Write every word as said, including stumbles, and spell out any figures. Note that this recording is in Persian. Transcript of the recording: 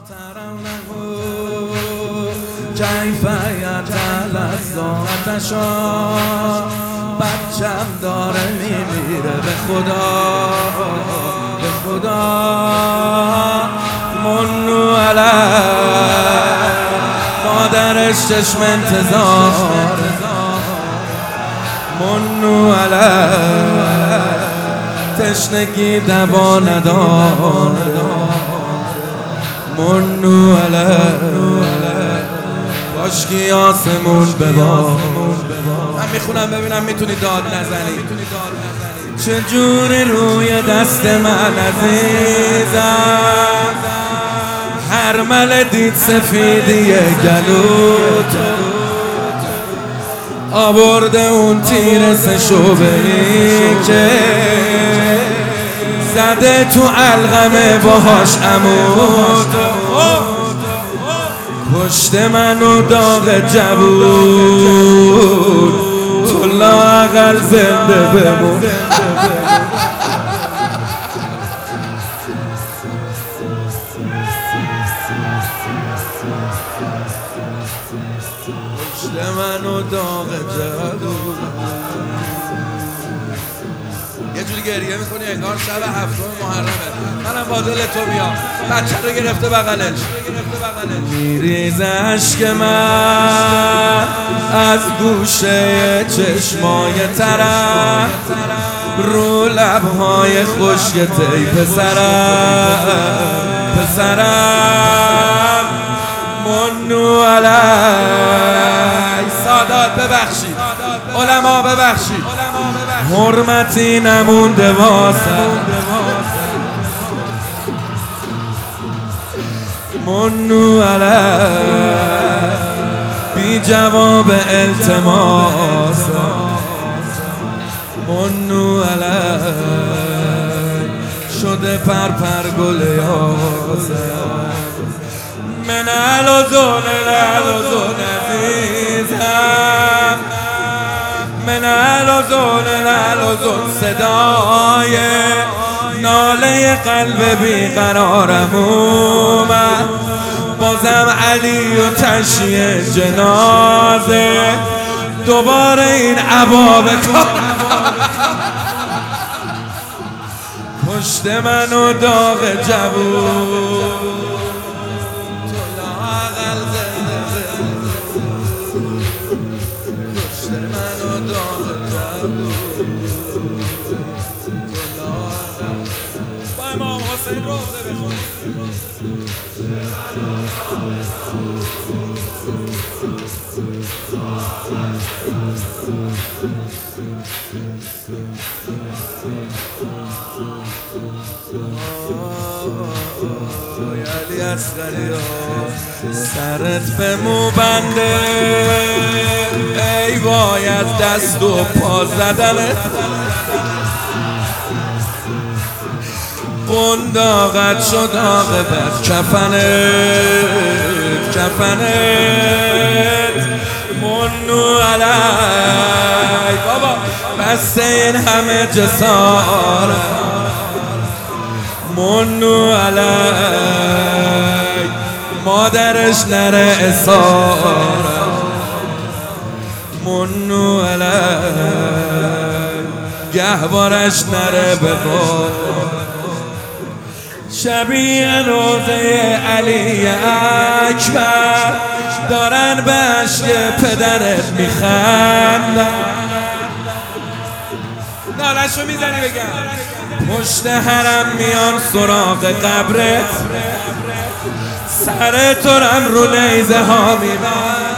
کیف یتلذاتشا بچم داره میمیره به خدا به خدا منو علی مادرش چشم انتظار منو علی تشنگی دوا ندار منو علی کاشکی آسمون ببار. من میخونم ببینم میتونی داد نزنی. چجوری روی دست من عزیزم هر مل دید سفیدی گلوت آورده اون تیر سشوبهی که زده تو علقمه باهاش عمود پشت منو داغ جبود تو لااقل زنده بمون. پشت منو داغ جبود یه جوری گریه میکنی انگار شب هفتم محرمه. منم با دل تو میام. بچه رو گرفته بغلش میریزه عشق من از گوشه چشمای ترم رو لبهای خشک تی پسرم پسرم منو علی. سادات ببخشید علما ببخشید حرمتی نمونده واسم منو علی بی جواب التماس منو علی شده پر پر گل یاسم من الوزون الوزون عزیزم من الوزون الوزون صدای ناله قلب بیقرارم اومد بازم علی و تشییع جنازه دوباره این عبا به کار پشت منو داغ جبود تو لااقل زنده پشت منو داغ جبود با امام حسین روزه بخونید. علی اصغری سرت به مو بنده ای وای از دست و پا زدنت قنداقت شد عاقبت کفنت کفنت منو علی بابا بس این همه جسارت منو علی مادرش نره اسارت منو علی گهوارش نره بخور شبیه روزه علی اکبر دارن به عشق پدرت میخندن نالشو میزنی بگم پشت حرم میان سراغ قبرت سر تو رم رو نیزه ها میبن